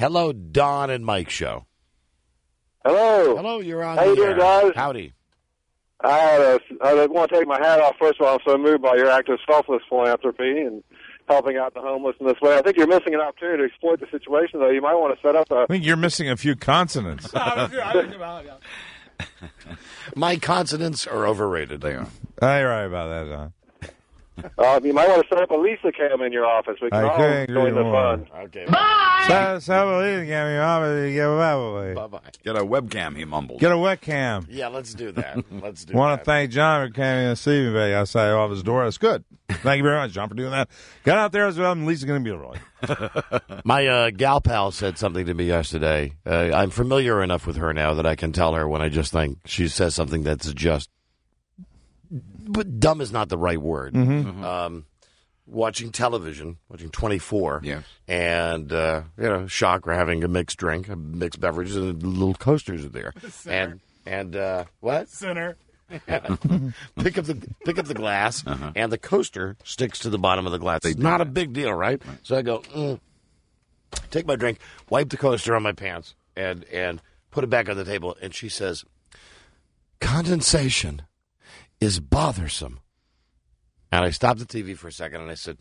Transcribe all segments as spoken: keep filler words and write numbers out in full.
Hello, Don and Mike show. Hello. Hello, you're on How the you doing, air. guys? Howdy. I, uh, I want to take my hat off. First of all, I'm so moved by your act of selfless philanthropy and helping out the homeless in this way. I think you're missing an opportunity to exploit the situation, though. You might want to set up a... I think you're missing a few consonants. My consonants are overrated. They are. You're right about that, Don. Uh, you might want to set up a Lisa cam in your office. We can I all couldn't agree join the more. fun. Okay. So, so believe me, obviously, give it away. Bye-bye. Get a webcam, he mumbled. Get a webcam. Yeah, let's do that. Let's do Want that. to thank John for coming and see me back outside of his door. That's good. Thank you very much, John, for doing that. Get out there as well, and Lisa's going to be all right. My uh, gal pal said something to me yesterday. Uh, I'm familiar enough with her now that I can tell her when I just think she says something that's just... But dumb is not the right word. Mm-hmm. Um, watching television, watching twenty-four, Yeah. and, uh, you know, shock, we're having a mixed drink, a mixed beverage, and the little coasters are there. And, and uh, what? Center. pick up the pick up the glass, Uh-huh. and the coaster sticks to the bottom of the glass. They It's do not a that. big deal, right? So I go, mm, take my drink, wipe the coaster on my pants, and and put it back on the table. And she says, condensation is bothersome. And I stopped the T V for a second, and I said,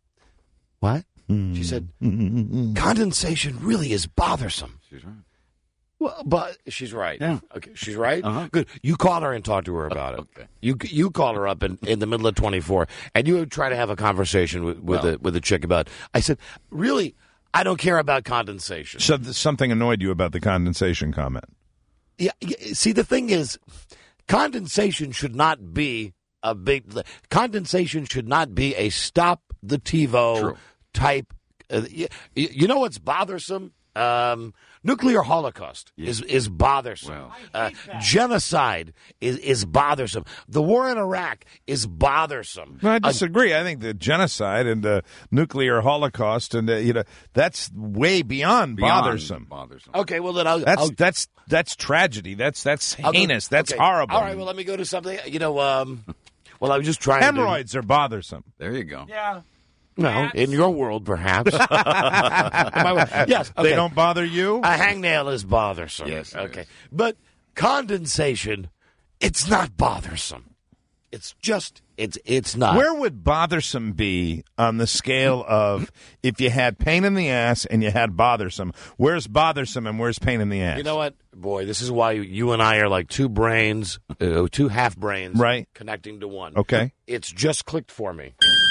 what? She said, condensation really is bothersome. She's right. Well, but she's right. Yeah. Okay, she's right. Uh-huh. Good. You call her and talk to her about it. Okay. You you call her up in, in the middle of twenty-four, and you try to have a conversation with with Well. a with a chick about. I said, really, I don't care about condensation. So th- something annoyed you about the condensation comment. Yeah. yeah, See, the thing is, condensation should not be a big. Condensation should not be a stop the TiVo True. type. Uh, you, you know what's bothersome? Um, nuclear holocaust is is bothersome. Well. Uh, genocide is is bothersome. The war in Iraq is bothersome. No, I Uh, disagree. I think the genocide and the nuclear holocaust and uh, you know that's way beyond, Beyond bothersome. Bothersome. okay, well then I'll, That's I'll, that's that's tragedy. That's that's I'll go- heinous. That's okay. horrible. All right, well let me go to something. You know, um, well I was just trying. Hemorrhoids are bothersome. There you go. Yeah. To, no, in your world perhaps. In my world- yes, okay. They don't bother you. A hangnail is bothersome. Yes, it Okay. is. But condensation, it's not bothersome. It's just it's it's not. Where would bothersome be on the scale of if you had pain in the ass and you had bothersome? Where's bothersome and where's pain in the ass? You know what, boy? This is why you and I are like two brains, uh, two half brains, Right. connecting to one. Okay. It's just clicked for me.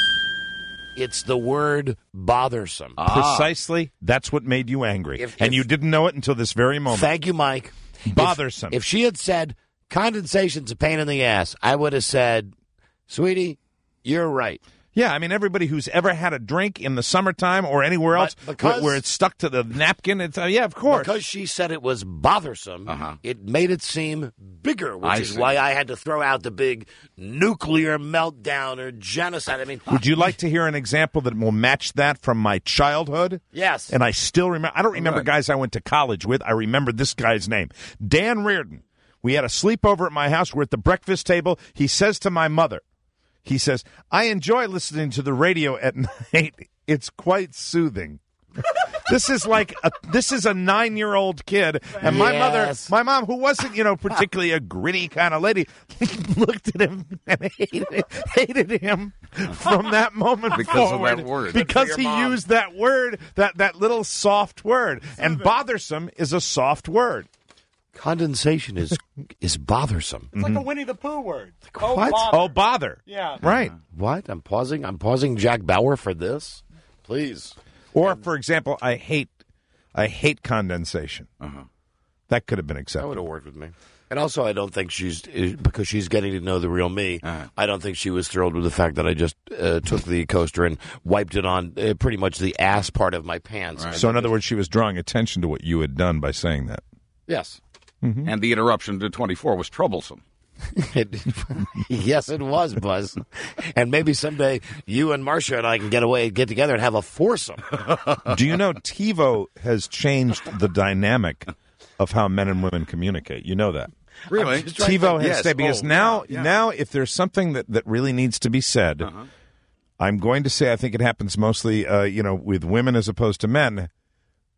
It's the word bothersome. Precisely. That's what made you angry, If- and if- you didn't know it until this very moment. Thank you, Mike. If- Bothersome. If, she had said condensation's a pain in the ass, I would have said, sweetie, you're right. Yeah, I mean, everybody who's ever had a drink in the summertime or anywhere else But because- where, where it's stuck to the napkin, it's uh, yeah, of course. Because she said it was bothersome, Uh-huh. it made it seem bigger, which I is see. why I had to throw out the big nuclear meltdown or genocide. I mean, Would you like to hear an example that will match that from my childhood? yes. And I still remember. I don't remember Good. guys I went to college with. I remember this guy's name, Dan Reardon. We had a sleepover at my house. We're at the breakfast table. He says to my mother, he says, "I enjoy listening to the radio at night. It's quite soothing." This is like a, this is a nine-year-old kid, and my mother, Yes. my mom, who wasn't you know particularly a gritty kind of lady, looked at him and hated, hated him from that moment Because of forward that word. because Good for he your mom. used that word, that that little soft word, and bothersome is a soft word. Condensation is is bothersome. It's like a Winnie the Pooh word. Oh, What? bother. Oh, bother! Yeah. Right. What? I'm pausing. I'm pausing Jack Bauer for this. Please. Or, for example, I hate, I hate condensation. Uh-huh. That could have been That would accepted. have worked with me. And also, I don't think she's because she's getting to know the real me. Uh-huh. I don't think she was thrilled with the fact that I just uh, took the coaster and wiped it on uh, pretty much the ass part of my pants. So, in other words, she was drawing attention to what you had done by saying that. Yes. And the interruption to twenty-four was troublesome. It, yes, it was, Buzz. And maybe someday you and Marcia and I can get away, get together, and have a foursome. Do you know TiVo has changed the dynamic of how men and women communicate? You know that. Really? just trying to TiVo think- has yes. stayed because Oh, now, yeah, yeah. now, if there's something that, that really needs to be said, Uh-huh. I'm going to say I think it happens mostly, uh, you know, with women as opposed to men.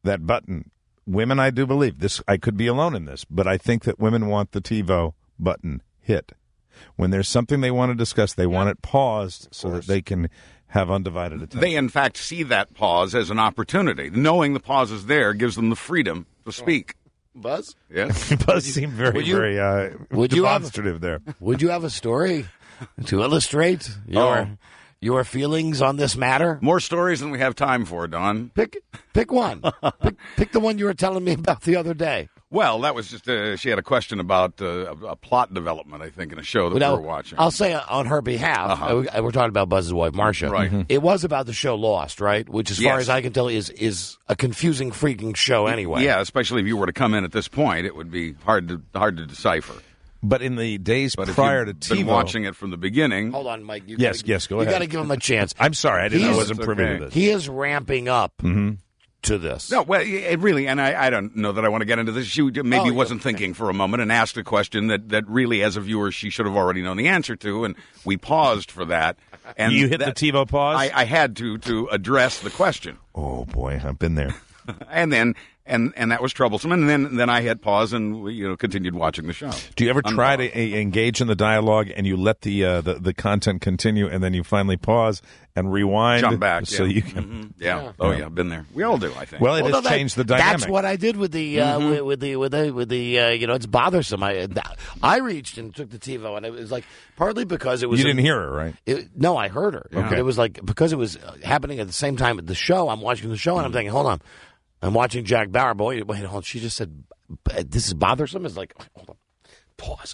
that button. Women, I do believe this. I could be alone in this, but I think that women want the TiVo button hit when there's something they want to discuss. They want it paused so that they can have undivided attention. They, in fact, see that pause as an opportunity. Knowing the pause is there gives them the freedom to speak. Buzz? Yes. Buzz seemed very, Would you- very uh, would you have- demonstrative there. Would you have a story to illustrate your Oh. your feelings on this matter? More stories than we have time for, Don. Pick pick one. pick, pick the one you were telling me about the other day. Well, that was just, uh, she had a question about uh, a, a plot development, I think, in a show that Now, we were watching. I'll say on her behalf, Uh-huh. uh, we're talking about Buzz's wife, Marcia. Right. Mhm. It was about the show Lost, right? Which, as far Yes. as I can tell, is is a confusing, freaking show anyway. Yeah, especially if you were to come in at this point, it would be hard to hard to decipher. But in the days But prior if to you've been TiVo, watching it from the beginning, Hold on, Mike. You Yes, gotta, yes, go you ahead. got to give him a chance. I'm sorry, I didn't. I He's- wasn't privy okay. to this. He is ramping up Mm-hmm. to this. no, well, it really, and I, I don't know that I want to get into this. She maybe Oh, yeah. wasn't thinking for a moment and asked a question that, that really, as a viewer, she should have already known the answer to, and we paused for that. And You hit that- the TiVo pause? I, I had to to address the question, Oh, boy, I've been there. and then and and that was troublesome. And then then I had pause and we, you know continued watching the show. Do you ever try Unpaused. to a- engage in the dialogue and you let the, uh, the the content continue and then you finally pause and rewind? Jump back, so yeah. you can. Mhm. Yeah. Oh yeah, been there. We all do, I think. Well, it Well, has no, that- changed the dynamic. That's what I did with the uh, Mm-hmm. with, with the with the with the uh, you know, it's bothersome. I I reached and took the TiVo, and it was like partly because it was You didn't a- hear her, right? It, no, I heard her. Okay. But it was like because it was uh, happening at the same time at the show. I'm watching the show and I'm thinking, hold on, I'm watching Jack Bauer. Boy, wait, hold on. She just said b- this is bothersome. It's like, hold on, pause.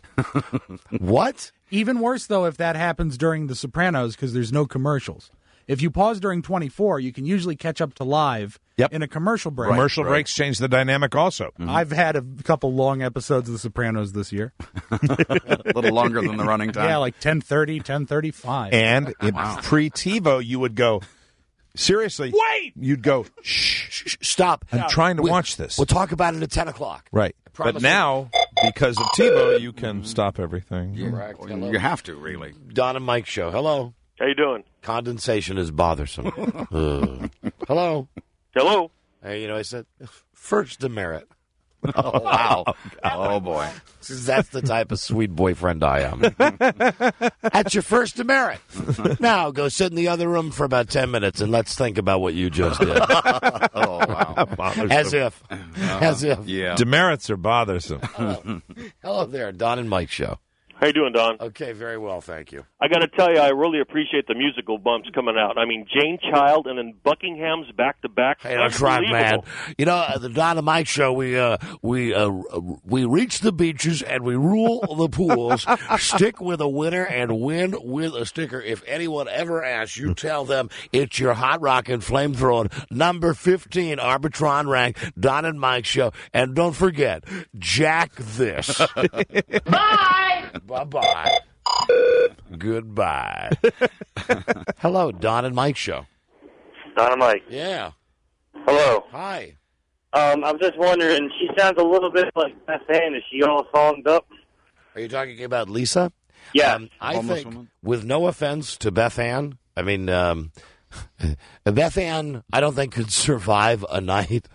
What? Even worse, though, if that happens during The Sopranos because there's no commercials. If you pause during twenty-four, you can usually catch up to live Yep. in a commercial break. Commercial breaks change the dynamic also. I've had a couple long episodes of The Sopranos this year. a little longer than the running time. Yeah, like ten thirty, ten thirty-five. And in pre-TiVo, you would go, seriously, Wait! You'd go, shh, Sh- sh- Stop. I'm trying to We- watch this. We'll talk about it at ten o'clock. Right. promise But you. now, because of TiVo, you can stop everything. Correct. Hello. You have to, really. Don and Mike show. Hello. How you doing? Condensation is bothersome. Ugh. Hello. Hello. Hey, you know, I said first demerit. Oh, wow. Oh, boy. That's the type of sweet boyfriend I am. That's your first demerit. Now go sit in the other room for about ten minutes and let's think about what you just did. Oh, wow. As if. As if. Yeah. Demerits are bothersome. Hello there, Don and Mike show. How you doing, Don? Okay, very well, thank you. I got to tell you, I really appreciate the musical bumps coming out. I mean, Jane Child and then Buckingham's back to back. Hey, that's right, man. You know, at the Don and Mike show, we uh, we uh, we reach the beaches and we rule the pools. Stick with a winner and win with a sticker. If anyone ever asks, you tell them it's your hot rockin' flamethrowing number fifteen Arbitron rank Don and Mike show. And don't forget, jack this. Bye. Bye bye. Goodbye. Hello, Don and Mike show. Don and Mike. Yeah. Hello. Hi. Um, I'm just wondering, she sounds a little bit like Beth Ann. Is she all fogged up? Are you talking about Lisa? Yeah. Um, I Homeless think, woman? with no offense to Beth Ann, I mean, um, Beth Ann, I don't think could survive a night.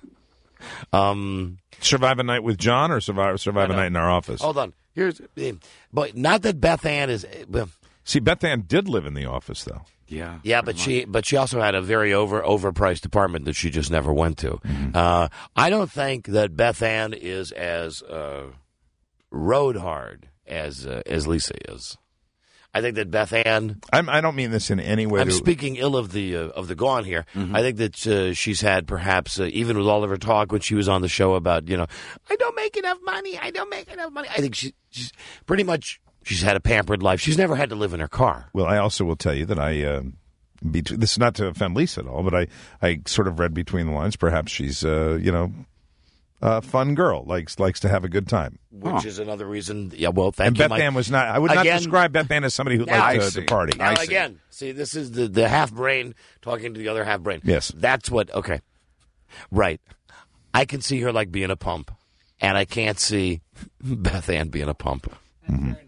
Um, Survive a night with John or survive survive a night in our office? hold on. Here's, but not that Beth Ann is. See, Beth Ann did live in the office, though. Yeah. Yeah, but she but she also had a very over overpriced apartment that she just never went to. Uh, I don't think that Beth Ann is as uh, road hard as uh, as Lisa is. I think that Beth Ann. I'm, I don't mean this in any way I'm to. speaking ill of the uh, of the gone here. I think that uh, she's had perhaps uh, even with all of her talk when she was on the show about you know I don't make enough money. I don't make enough money. I think she, she's pretty much she's had a pampered life. She's never had to live in her car. Well, I also will tell you that I. Uh, bet- this is not to offend Lisa at all, but I, I sort of read between the lines. Perhaps she's, uh, you know, a fun girl, likes likes to have a good time. Which is another reason. Yeah, well, thank And you, Beth Mike. Ann was not. I would not Again- describe Beth Ann as somebody who Now liked I to, see. to party. Now I see. again, see, this is the, the half brain talking to the other half brain. Yes. That's what, okay. Right. I can see her like being a pump, and I can't see Beth Ann being a pump.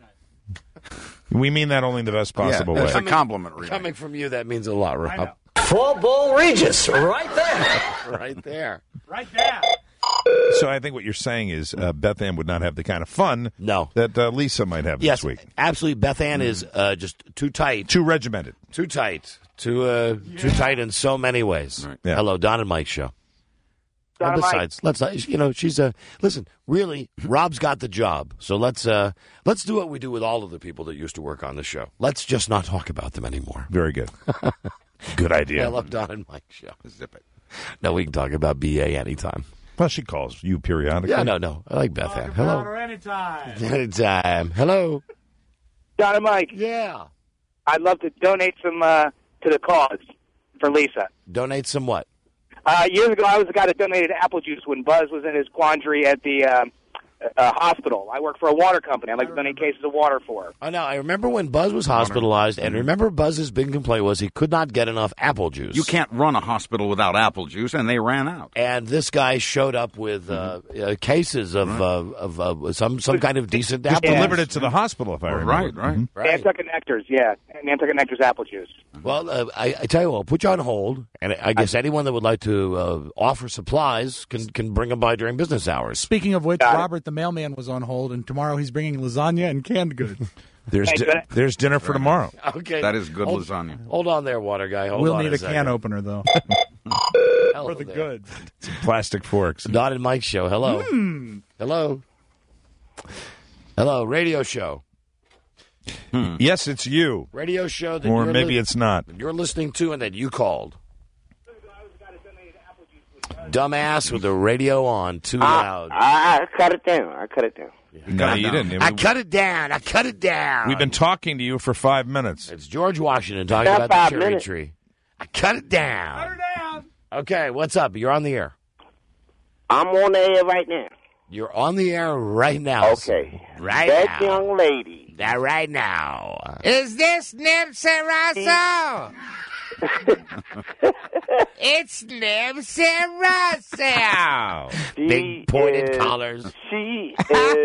We mean that only in the best possible yeah, way. It's a compliment, really. Coming from you, that means a lot, Rob. Full Bull Regis, right there. Right there. Right there. So I think what you're saying is uh, Beth Ann would not have the kind of fun No. that uh, Lisa might have Yes, this week. absolutely. Beth Ann is uh, just too tight. Too regimented. Too tight. Too uh, too tight in so many ways. Right. Yeah. Hello, Don and Mike show. Don and and Mike. besides, let's not, you know, she's a listen. Really, Rob's got the job, so let's uh, let's do what we do with all of the people that used to work on the show. Let's just not talk about them anymore. Very good. Good idea. Hello, Don and Mike show. Zip it. No, we can talk about B A anytime. Well, she calls you periodically. Yeah, no, no. I like Beth Ann. Hello. Anytime. Anytime. Hello. Don and Mike, Yeah. I'd love to donate some uh, to the cause for Lisa. Donate some what? Uh, years ago, I was the guy that donated apple juice when Buzz was in his quandary at the uh, uh, hospital. I work for a water company. I like to donate cases of water for her. Oh, no, I remember when Buzz was hospitalized, and remember Buzz's big complaint was he could not get enough apple juice. You can't run a hospital without apple juice, and they ran out. And this guy showed up with uh, uh, cases of uh, of uh, some some kind of decent apple juice. Delivered it to the hospital, if I remember. Right, right. Mhm. Right. Nantucket Nectar's, yeah. Nantucket Nectar's apple juice. Well, uh, I, I tell you what, I'll put you on hold, and I guess anyone that would like to uh, offer supplies can can bring them by during business hours. Speaking of which, Got it. Robert the mailman was on hold, and tomorrow he's bringing lasagna and canned goods. There's Hey, di- good- there's dinner for tomorrow. Okay, That is good hold, lasagna. Hold on there, water guy. Hold we'll on need a, a second. can opener, though, Hello for the there. goods. Plastic forks. Don and Mike show. Hello. Hello. Hello. Radio show. Yes, it's you. Radio show that Or you're maybe li- it's not. you're listening to and that you called. Dumbass with the radio on, too loud. I, I cut it down. I cut it down. No, you didn't. I cut it down. I cut it down. We've been talking to you for five minutes. It's George Washington talking Not about the five cherry minutes. tree. I cut it down. Okay, what's up? You're on the air. I'm on the air right now. You're on the air right now. Okay. Right that now. young lady. That right now. Is this Nipsey Russell? It's Nipsey Russell. She Big pointed is- collars. She is.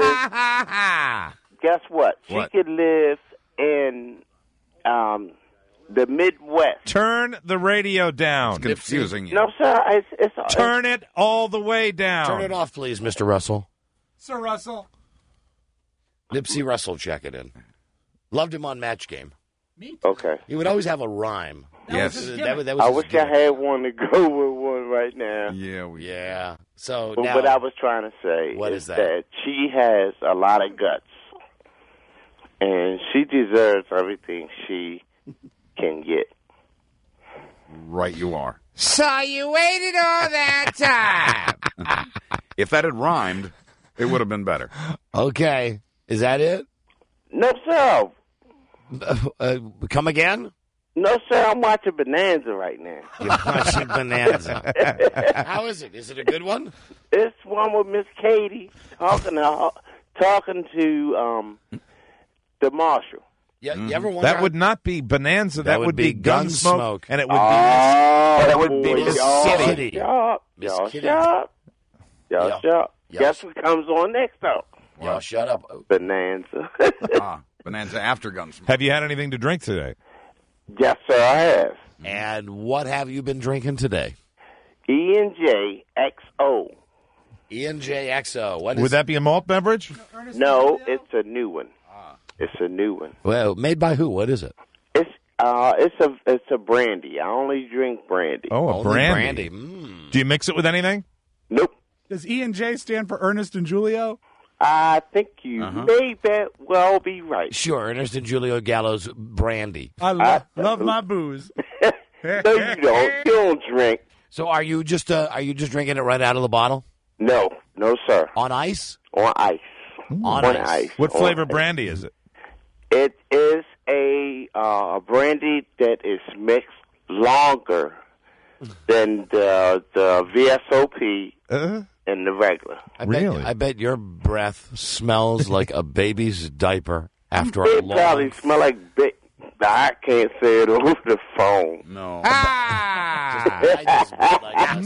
Guess what? What? She could live in um, the Midwest. Turn the radio down. Confusing you. No, sir. It's, it's Turn it all the way down. Turn it off, please, Mister Russell. Sir Russell. Nipsey Russell, check it in. Loved him on Match Game. Okay. He would always have a rhyme. Yes. That, was- that was I his wish I gimmick. had one to go with one right now. Yeah, we. Yeah. So But now, what I was trying to say What is, is that? that she has a lot of guts, and she deserves everything she can get. Right, you are. so you waited all that time. If that had rhymed, it would have been better. Okay. Is that it? No, sir. Uh, come again? No, sir. I'm watching Bonanza right now. You're watching Bonanza. How is it? Is it a good one? It's one with Miss Katie talking to talking to um the marshal. Yeah, you ever wonder That would not be Bonanza. That, would be Gunsmoke. Gunsmoke. And it would Oh, That would be boy, Miss y'all Kitty. Sharp. Miss Y'all Kitty. sharp. Y'all Yeah. sharp. Yeah. Guess what comes on next, though? be... Y'all shut up. Bonanza. Ah, Bonanza after Gunsmoke. be. Have you had anything to drink today? Yes, sir, I have. And what have you been drinking today? E N J X O. E N J X O. What is Would that be a malt beverage? No, it's a new one. It's a new one. Well, made by who? What is it? It's uh, it's a it's a brandy. I only drink brandy. Oh, a Only brandy. brandy. Mm. Do you mix it with anything? Nope. Does E and J stand for Ernest and Julio? I think you Uh-huh. may bet well be right. Sure, Ernest and Julio Gallo's brandy. I lo- love my booze. No, you don't. You don't drink. So are you just uh, are you just drinking it right out of the bottle No, no, sir. on ice? On ice. On On ice. ice. What On flavor ice. brandy is it? It is a uh, brandy that is mixed longer than the the V S O P Uh, and the regular. I bet, Really? I bet your breath smells like a baby's diaper after a It long. probably smell like big. I can't say it over the phone. No. Ah! I just meant like a,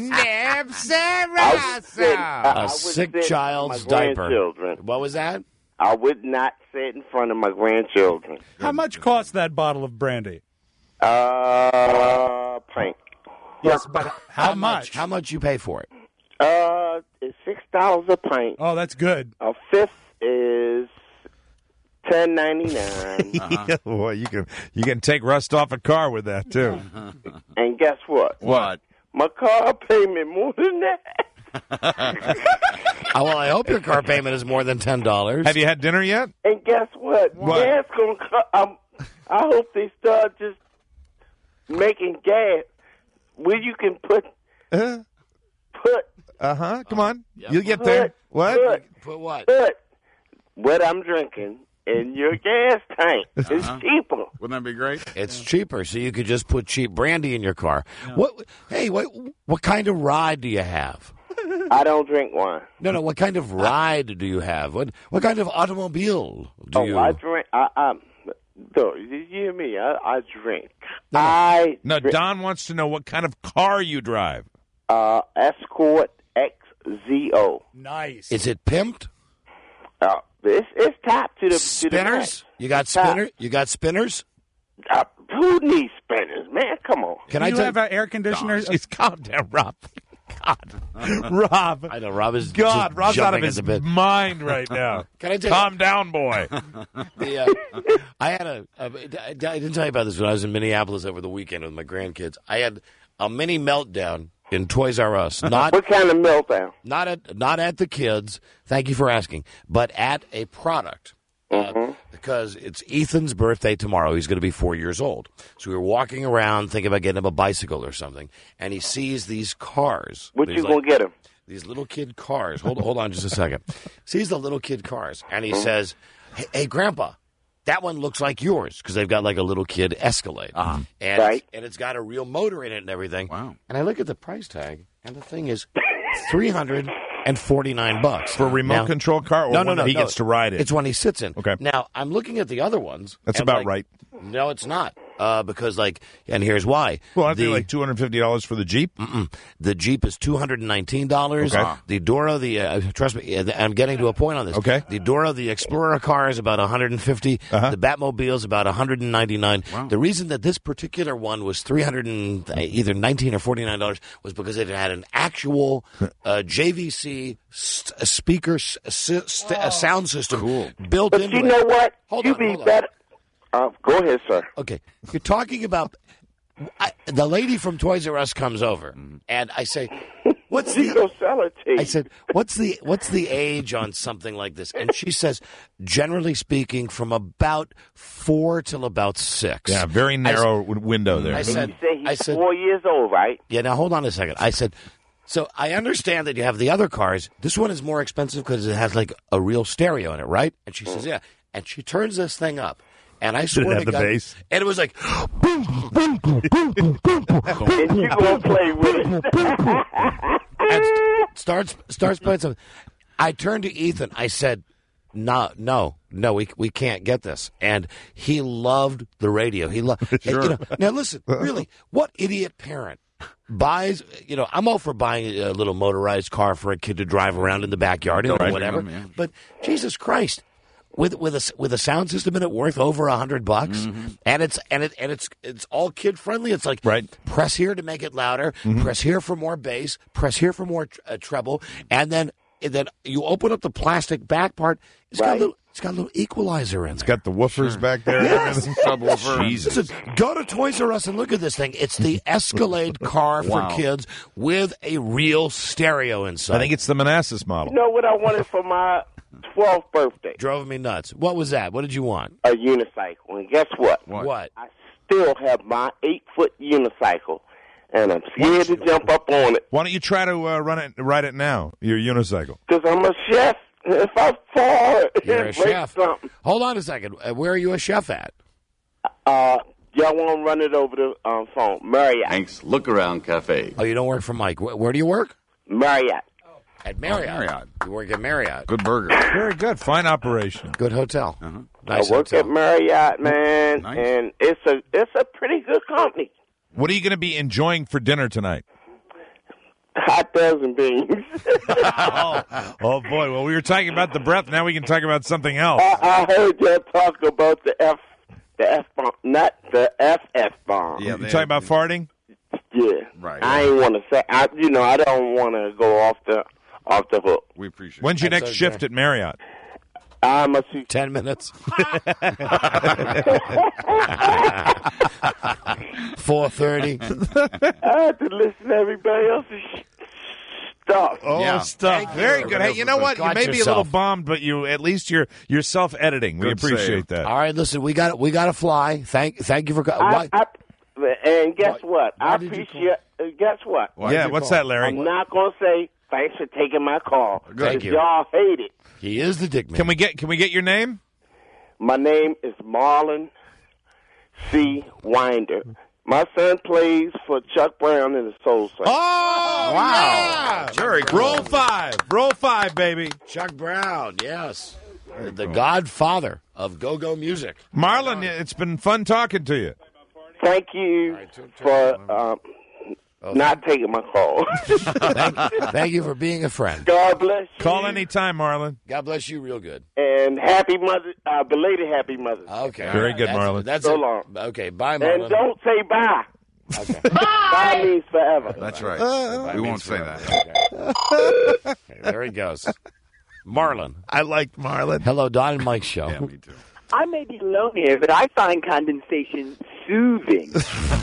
I would sit- I- I a would sick sit with child's my diaper. grandchildren. What was that? I would not sit in front of my grandchildren. How much costs that bottle of brandy? Uh, pink. Yes, but how, How much? How much you pay for it? Uh, it's six dollars a pint. Oh, that's good. A fifth is ten ninety nine. Uh-huh. Boy, you can you can take rust off a car with that too. And guess what? What? My car payment more than that. Oh, well, I hope your car payment is more than ten dollars. Have you had dinner yet? And guess what? What? Gas gonna co- um, I hope they start just making gas where you can put Uh put huh. Come on, Yep. you'll get there. Put- What? Put, Put what? put what I'm drinking in your gas tank. It's cheaper. Wouldn't that be great? It's cheaper, so you could just put cheap brandy in your car. What? Hey, what? What kind of ride do you have? I don't drink wine. No, no. What kind of ride do you have? What? What kind of automobile do oh, you? I drink. I, I, no, you hear me? I, I drink. I No, drink, Don wants to know what kind of car you drive. uh, Escort X Z O. Nice. Is it pimped? Uh, it's it's top to the to the Spinners? max. You got Top. spinner? You got spinners? Uh, who needs spinners, man? Come on. Can Do I you tell have uh, air conditioners? Jeez, calm down, Rob. God, Rob. I know Rob is God, just Rob's out of jumping at his the bit. mind right now. Can I tell you- Calm down, boy. The, uh, I had a, a. I didn't tell you about this when I was in Minneapolis over the weekend with my grandkids. I had a mini meltdown in Toys R Us. Not What kind of meltdown? not at not at the kids. Thank you for asking, but at a product. Uh, because it's Ethan's birthday tomorrow. He's going to be four years old. So we were walking around thinking about getting him a bicycle or something, and he sees these cars. What These, you like, gonna get him? These little kid cars. Hold hold on just a second. Sees the little kid cars, and he says, "Hey, hey Grandpa, that one looks like yours," because they've got like a little kid Escalade, Uh-huh. and Right. and it's got a real motor in it and everything. Wow. And I look at the price tag, and the thing is three hundred and forty nine bucks For a remote Now- control car, or no, one no, no, that he no. gets to ride it? It's one he sits in. Okay. Now I'm looking at the other ones. That's and about like, right. No, it's not. Uh, because like, and here's why. Well, aren't the, they like two hundred fifty dollars for the Jeep? the Jeep is two hundred and nineteen dollars. Okay. The Dora, the uh, trust me, uh, I'm getting to a point on this. Okay. The Dora, the Explorer car is about one hundred and fifty. Uh-huh. The Batmobile is about one hundred and ninety nine. Wow. The reason that this particular one was three hundred and uh, either nineteen or forty nine dollars was because it had an actual uh, J V C st- speaker s- s- st- uh, sound system built But into you it. know what? Hold you on, be hold on. better. Uh, go ahead, sir. Okay, you're talking about I, the lady from Toys R Us comes over, and I say, "What's She the?" gonna sell it to you. I said, "What's the what's the age on something like this?" And she says, "Generally speaking, from about four till about six." Yeah, very narrow w window there. I said, you say he's I said, four years old, right? "Yeah." Now hold on a second. I said, "So I understand that you have the other cars. This one is more expensive because it has like a real stereo in it, right?" And she says, "Yeah." And she turns this thing up. And I swear it have to the God, bass? and it was like, boom, boom, boom, boom, boom, boom, boom, And you gonna play with it? and st- starts starts playing something. I turned to Ethan. I said, "No, no, no, we we can't get this." And he loved the radio. He loved. Sure. You know, now listen, really, what idiot parent buys? You know, I'm all for buying a little motorized car for a kid to drive around in the backyard or Right. whatever. Yeah. But Jesus Christ. With with a with a sound system in it worth over a hundred bucks, Mm-hmm. and it's and it and it's it's all kid friendly. It's like Right. press here to make it louder, Mm-hmm. press here for more bass, press here for more tr- uh, treble, and then and then you open up the plastic back part. It's got a Right. little it's got a little equalizer in there. Got the woofers back there. Yes. Subwoofer. Jesus. Listen, go to Toys R Us and look at this thing. It's the Escalade car for Wow. kids with a real stereo inside. I think it's the Manassas model. You know what I wanted for my twelfth birthday? drove me nuts. What was that? What did you want? A unicycle. And guess what? What? What? I still have my eight foot unicycle, and I'm scared to jump up on it Why don't you try to uh, run it, ride it now? Your unicycle. because I'm a chef. If I fall, You're a and break chef. something, Hold on a second. Uh, where are you a chef at? uh, y'all want to run it over the um, phone? Marriott. Thanks. Look Around Cafe. Oh, you don't work for Mike. Where, where do you work? Marriott. At Marriott. Marriott. You work at Marriott. Good burger. Very good. Fine operation. Good hotel. Uh-huh. Nice I work hotel. at Marriott, man, Nice. and it's a it's a pretty good company. What are you going to be enjoying for dinner tonight? Hot dogs and beans. oh, oh, boy. Well, we were talking about the breath. Now we can talk about something else. I, I heard y'all talk about the F, the F bomb, not the F F bomb. Yeah, You talking about farting? Yeah, Yeah. Right. I ain't want to say. I, you know, I don't want to go off the off the hook. We appreciate When's it. your That's next okay. shift at Marriott? I'm a see. Ten minutes. Four thirty. I have to listen to everybody else's sh- stuff. Oh, Yeah. stuff. Thank Very you. good. Hey, you know what? You Got may be a yourself. little bummed, but you at least you're you're self editing. We Good appreciate save. that. All right, listen, we got we got to fly. Thank thank you for co- I, why- I, and guess Why- what? why I did you appreciate. Uh, guess what? Why yeah, did you what's call? that, Larry? I'm not gonna say thanks for taking my call. Thank you. Y'all hate it. He is the dick man. Can we get can we get your name? My name is Marlon C. Winder. My son plays for Chuck Brown in the Soul Train. Oh, Wow. yeah. Very cool. Roll five. Roll five, baby. Chuck Brown, yes. The godfather of go-go music. Marlon, it's been fun talking to you. Thank you right, turn- turn for it on. um, not taking my call. Thank, thank you for being a friend. God bless you. Call anytime, Marlon. God bless you real good. And happy mother, uh, belated happy mother. Okay. Very good, That's- Marlon. That's So it. long. Okay, bye, Marlon. And don't say bye. Okay. Bye means forever. That's right. Bye we means won't say forever. that. Okay. Okay, there he goes. Marlon. I liked Marlon. Hello, Don and Mike show. Yeah, me too. I may be alone here, but I find condensation soothing.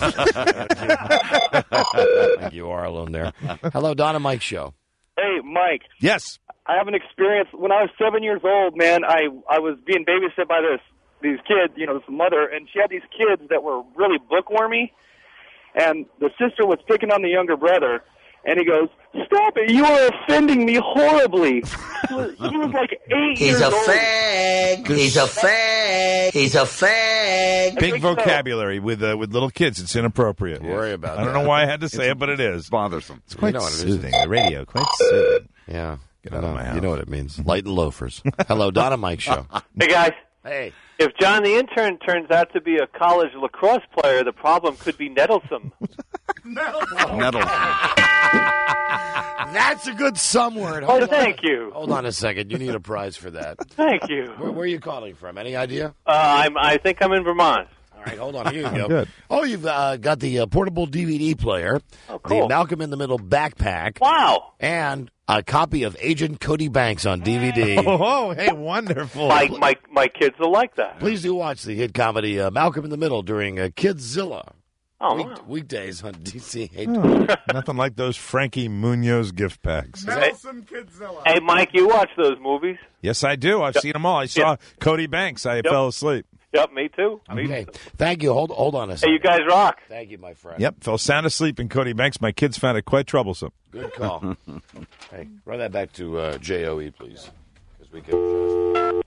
Thank you are alone there. Hello, Don and Mike show. Hey, Mike. Yes. I have an experience. When I was seven years old, man, I I was being babysat by this these kids, you know, this mother, and she had these kids that were really bookwormy. And the sister was picking on the younger brother, and he goes, "Stop it! You are offending me horribly." He was, he was like eight He's years a old. fag. He's a fag. He's a fag. Big think so. vocabulary with uh, with little kids. It's inappropriate. Worry about I don't that. know why I had to say it, but it is. Bothersome. It's quite know what it is. soothing. The radio, quite soothing. Yeah. Get out I of know. my house. You know what it means. Light and loafers. Hello, Don and Mike show. Hey, guys. Hey. If John the intern turns out to be a college lacrosse player, the problem could be Nettlesome. Nettle. That's a good sum word. Oh, Hold on. thank you. Hold on a second. You need a prize for that. Thank you. Where, where are you calling from? Any idea? Uh, I'm, I think I'm in Vermont. All right, hold on. Here you go. Good. Oh, you've uh, got the uh, portable D V D player, Oh, cool. the Malcolm in the Middle backpack, Wow. and a copy of Agent Cody Banks on D V D. Oh, hey, wonderful. My, my, my kids will like that. Please do watch the hit comedy uh, Malcolm in the Middle during uh, Kidzilla. Oh, Week- wow. weekdays on D C eight. Nothing like those Frankie Munoz gift packs. Hey, hey, Mike, you watch those movies? Yes, I do. I've seen them all. I saw Cody Banks. I fell asleep. Yep, me too. Me Okay, too. thank you. Hold hold on a Hey, second. you guys rock. Thank you, my friend. Yep, fell sound asleep in Cody Banks. My kids found it quite troublesome. Good call. Hey, run that back to uh, J O E, please, because we can.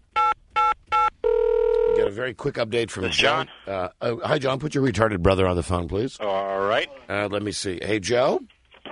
We get a very quick update from John. Uh, oh, hi, John. Put your retarded brother on the phone, please. All right. Uh, let me see. Hey, Joe.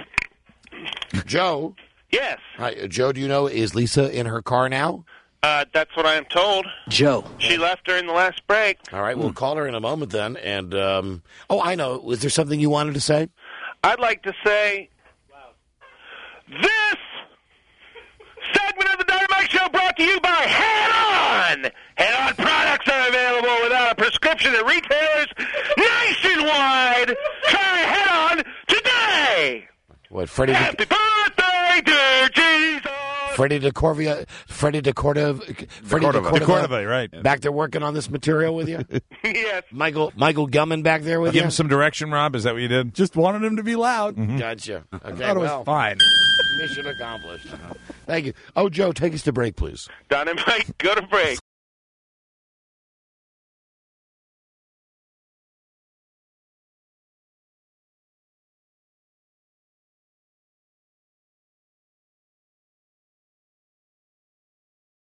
Joe. Yes, Hi, uh, Joe. Do you know is Lisa in her car now? uh, that's what I am told. Joe. She left during the last break. All right, we'll call her in a moment then. And um, oh, I know. Was there something you wanted to say? I'd like to say this segment of the Dynamite Show brought to you by Head On. Head On products are available without a prescription at retailers nationwide. Try Head On today. What, Freddie? De, Happy birthday, dear Jesus. Freddie DeCorvia, Freddie DeCordova, Freddie DeCordova. DeCordova, DeCordova, right. back there working on this material with you. Yes. Michael Michael Gumman back there with Give you. him some direction, Rob. Is that what you did? Just wanted him to be loud. Gotcha. Okay, I thought it was well, fine. mission accomplished. Thank you. Oh, Joe, take us to break, please. Dynamite, go to break.